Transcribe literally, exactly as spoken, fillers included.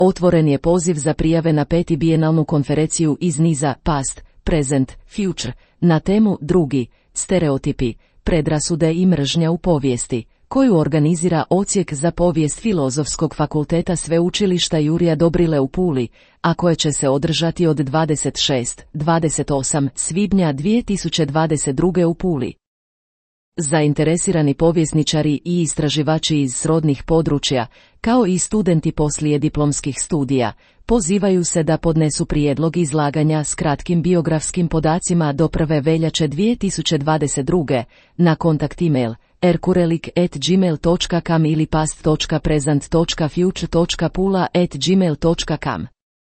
Otvoren je poziv za prijave na peti bijenalnu konferenciju iz niza Past, Present, Future, na temu Drugi, stereotipi, predrasude i mržnja u povijesti, koju organizira Odsjek za povijest Filozofskog fakulteta Sveučilišta Jurija Dobrile u Puli, a koje će se održati od dvadeset šestog do dvadeset osmog svibnja dvije tisuće dvadeset druge. u Puli. Zainteresirani povjesničari i istraživači iz srodnih područja, kao i studenti poslijediplomskih studija, pozivaju se da podnesu prijedlog izlaganja s kratkim biografskim podacima do prve veljače dvije tisuće dvadeset druge. na kontakt e-mail erkurelik at gmail dot com ili past dot present dot future dot pula at gmail dot com.